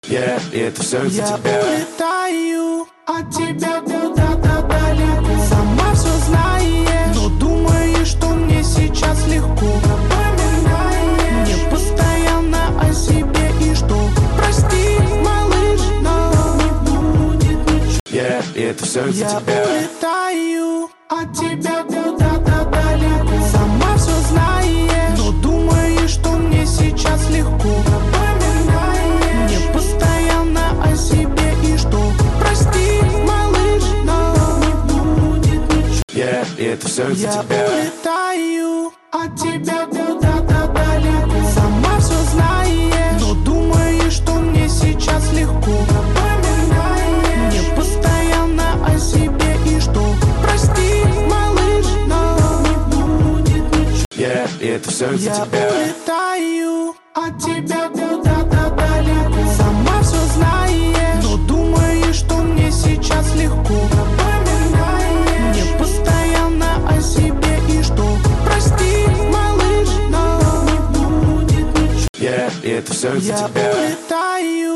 И это все из-за тебя. Я улетаю от тебя куда-то далеко, сама все знаешь, но думаешь, что мне сейчас легко. Напоминай мне постоянно о себе и что, прости, малыш, но не будет ничего. И это все из-за тебя. Я улетаю от тебя куда-то далеко, сама все знаешь, но думаешь, что мне сейчас легко. Напоминай мне постоянно о себе и что, прости, малыш, но не будет ничего. И это все из-за тебя. Я улетаю от тебя куда-то далеко, сама все знаешь, но думаешь, что мне сейчас легко. Напоминай мне постоянно о себе и что, прости, малыш, но не будет ничего. И это все из-за тебя. Я улетаю от тебя куда-то далеко, сама все знаешь, но думаешь, что мне сейчас легко. Напоминай мне постоянно о себе и что, прости, малыш, но не будет ничего. И это все из-за Я тебя. улетаю